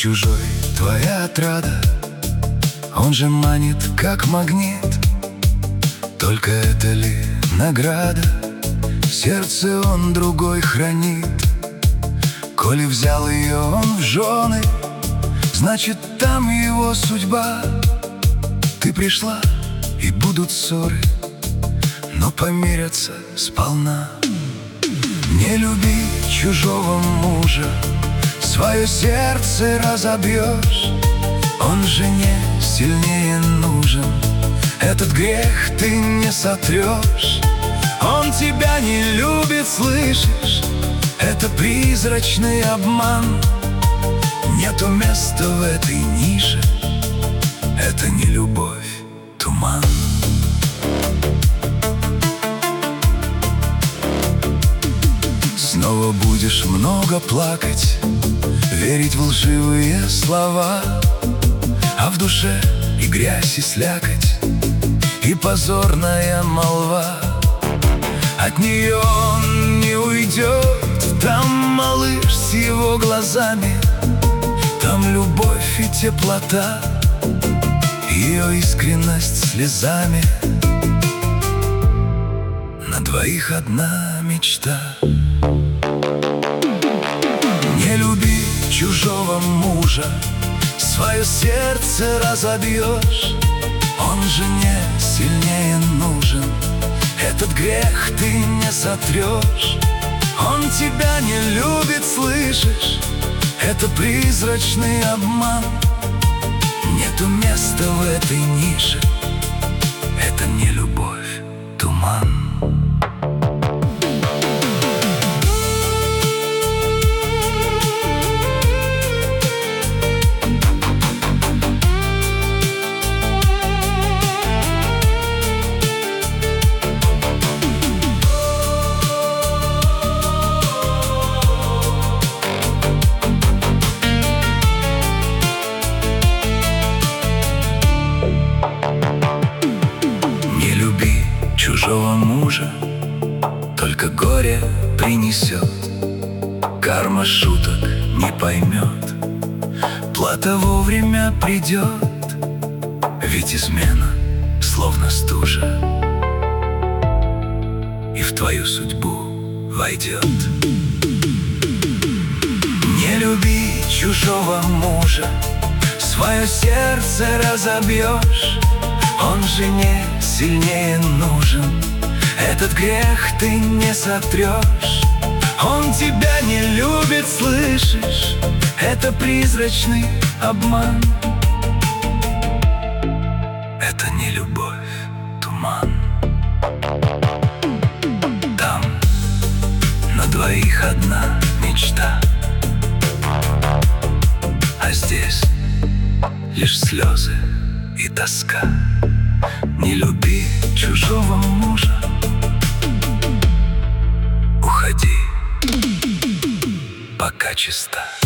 чужой твоя отрада, он же манит, как магнит. Только это ли награда? Сердце он другой хранит. Коли взял ее он в жены, значит, там его судьба. Ты пришла, и будут ссоры, но помирятся сполна. Не люби чужого мужа, свое сердце разобьешь. Он жене сильнее нужен, этот грех ты не сотрешь. Он тебя не любит, слышишь? Это призрачный обман. Нету места в этой нише, это не любовь, туман. Снова будешь много плакать, верить в лживые слова, а в душе и грязь, и слякоть, и позорная молва. От нее он не уйдет, там малыш с его глазами, там любовь и теплота, ее искренность слезами. На двоих одна мечта. Не люби чужого мужа, свое сердце разобьешь. Он жене сильнее нужен, этот грех ты не сотрешь. Он тебя не любит, слышишь? Это призрачный обман. Нету места в этой нише, это не любовь, туман. Чужого мужа только горе принесет, карма шуток не поймет, плата вовремя придет, ведь измена словно стужа и в твою судьбу войдет. Не люби чужого мужа, свое сердце разобьешь. Он жене сильнее нужен, этот грех ты не сотрешь. Он тебя не любит, слышишь? Это призрачный обман. Это не любовь, туман. Там на двоих одна мечта, а здесь лишь слезы и тоска. Не люби чужого мужа, уходи, пока чиста.